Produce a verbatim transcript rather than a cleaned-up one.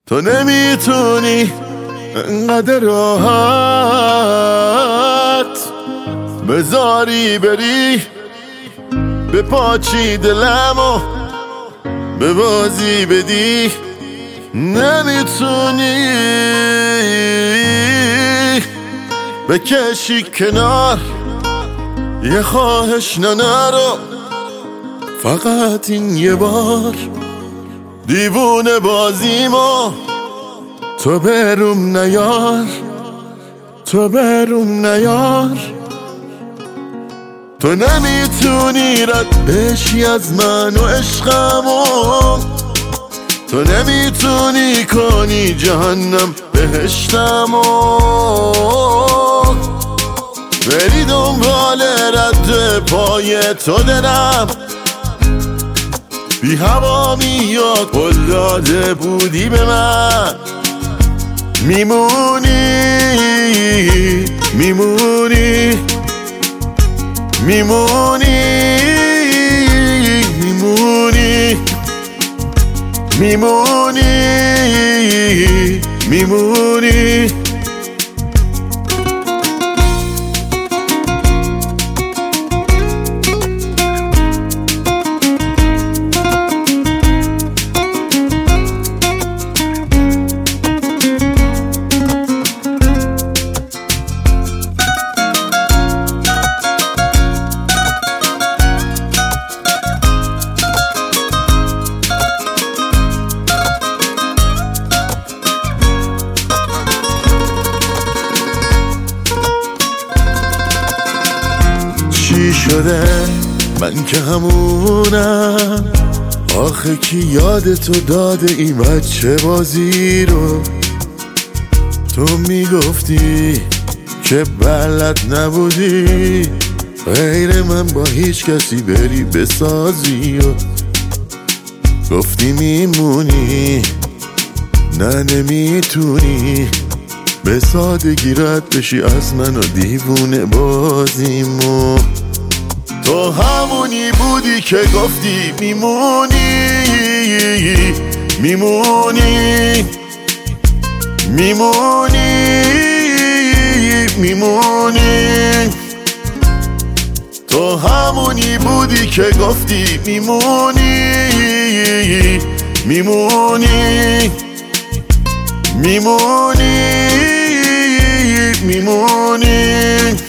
تو نمیتونی انقدر راحت بذاری بری به پاچی دلمو به بازی بدی. نمیتونی بکشی کنار یه خواهش ننه رو، فقط این یه بار دیوونه بازیمو تو بروم نیار، تو بروم نیار. تو نمیتونی رد بشی از من و عشقمو، تو نمیتونی کنی جهنم بهشتمو، بری دنبال رد پای تو دلم بی هوا میاد قول داده بودی به من. میمونی میمونی میمونی میمونی میمونی میمونی چی شده من که همونم، آخه کی یادتو داده این بچه بازی رو. تو میگفتی که بلد نبودی غیر من با هیچ کسی بری بسازی و گفتی میمونی، نه نمیتونی به سادگی رد بشی از من و دیوونه بازیمو. تو همونی بودی که گفتی میمونی میمونی میمونی میمونی. تو همونی بودی که گفتی میمونی میمونی میمونی میمونی.